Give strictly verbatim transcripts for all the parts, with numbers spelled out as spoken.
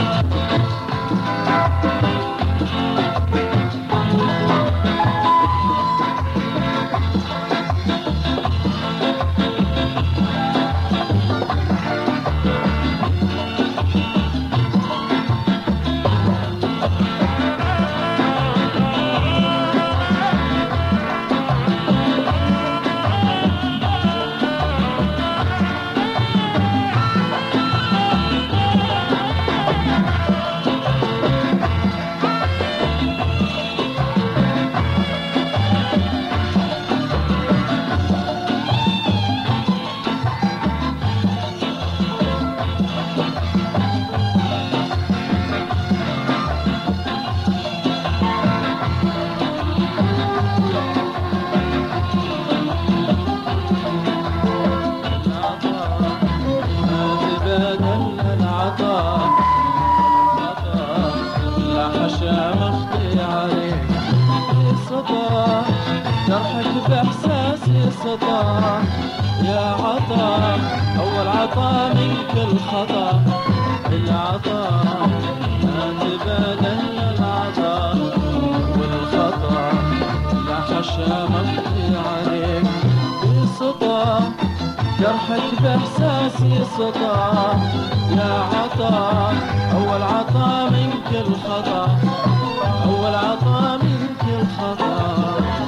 جرحك بإحساسي سطا يا عطا، أول عطا منك الخطا. العطا ما تبادل العطا والخطا، لا حشا مخفي عليك بسطا. جرحك بإحساسي سطا يا عطا، أول عطا منك الخطا، أول عطا منك الخطا.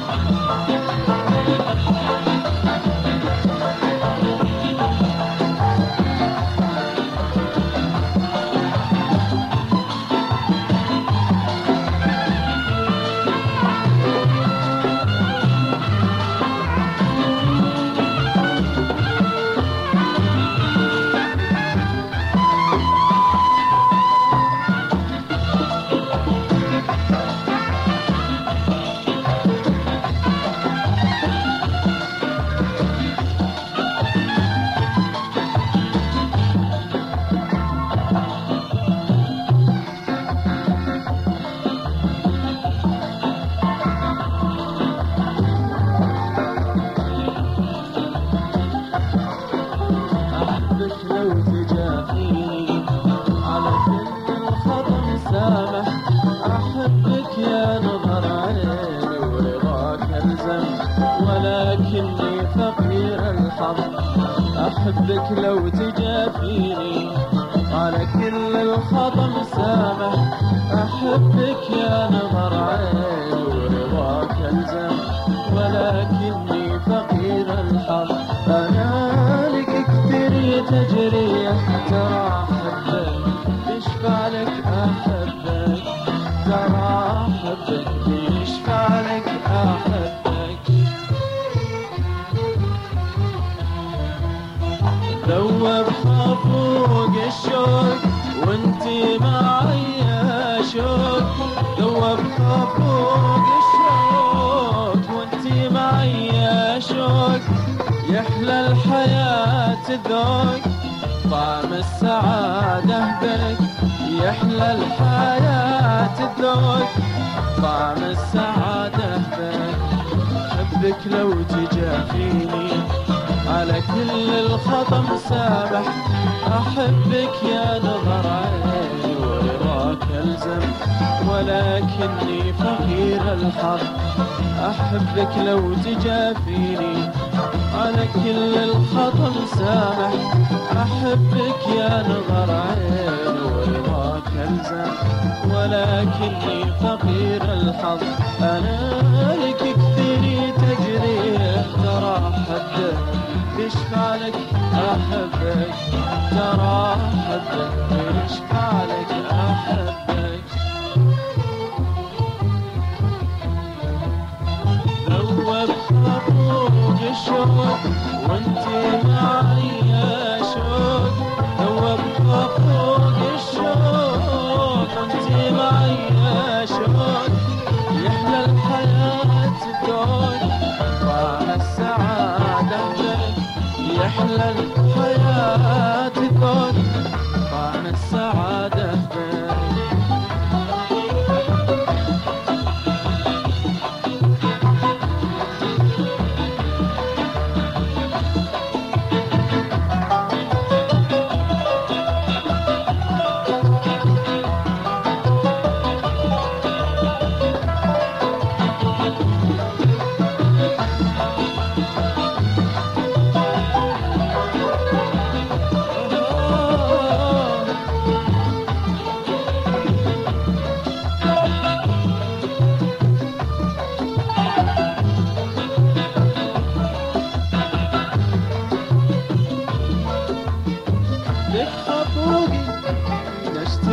أحبك يا نظر عيني ورضاك ألزم، ولكني فقير الحظ. أحبك لو تجافيني على كل الخطا مسامح. أحبك يا نظر عيني ورضاك ألزم، ولكني فقير الحظ. أنا لك كثير تجري ترى أحبك، يشفع لك أحبك، ترى أحبك يشفع لك أحبك. ذوب خفوق الشوق وانتي معي شوق، ذوب خفوق الشوق وانتي معي شوق. يحلى الحياة الذوق طعم السعادة بك، يحلى الحياة الذوق طعم السعادة بك. أحبك لو تجافيني على كل الخطا مسامح. أحبك يا نظر عيني ورضاك ألزم، ولكني فقير الحظ. أحبك لو تجافيني على كل الخطا مسامح. أحبك يا نظر عيني ورضاك ألزم، ولكني فقير الحظ. أنا لك كثير تجريح ترى أحبك، يشفع لك أحبك، ترى أحبك يشفع لك أحبك. ذوب خفوق الشوق وانتي معي شوق، ذوب خفوق الشوق وانتي معي شوق. يحلى الحياة الذوق طعم السعادة بك، يحلى الحياة الذوق طعم السعادة بك.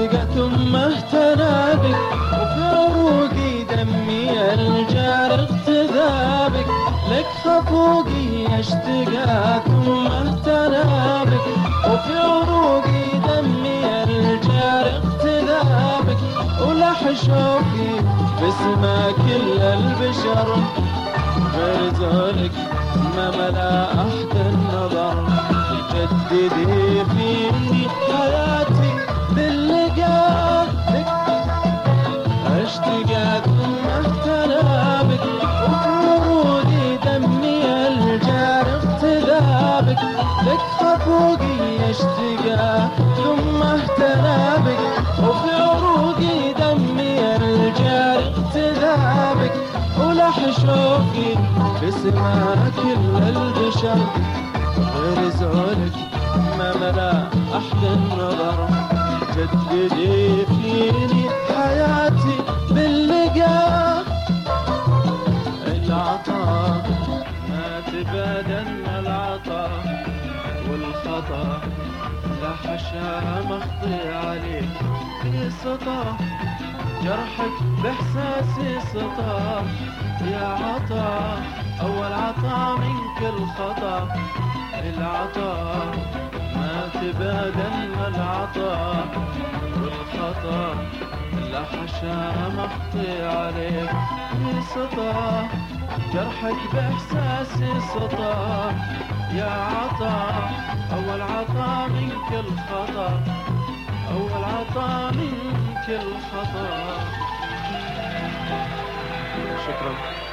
اشتقى ثم اهتنى بك، وفي عروقي دمي الجار اقتدى بك. لك خفوقي اشتقى ثم اهتنى بك، وفي عروقي دمي الجار اقتدى بك. ولح شوقي باسمه كل البشر، برزولك ما ملا أحد النظر. جددي فيني حياتي باللقاء بك، اشتقى ثم اهتنى بك، وفي عروقي دمي الجار اقتدى بك. لك خفوقي اشتقى ثم اهتنى بك، وفي عروقي دمي الجار اقتدى بك. ولح شوقي باسمه كل البشر، غير زولك ما ملا أحد النظر. جددي فيني حياتي باللقاء. العطاء ما تبادل العطاء، والخطأ لا حشا مخطي عليك في سطا. جرحك بإحساسي سطا يا عطا، أول عطا منك الخطأ. العطا ما تبادل العطا، والخطأ لا حشا مخطي عليك في سطا. جرحك بإحساسي سطا يا عطا، أول عطا منك الخطأ. أول عطا منك الخطأ. شكرا.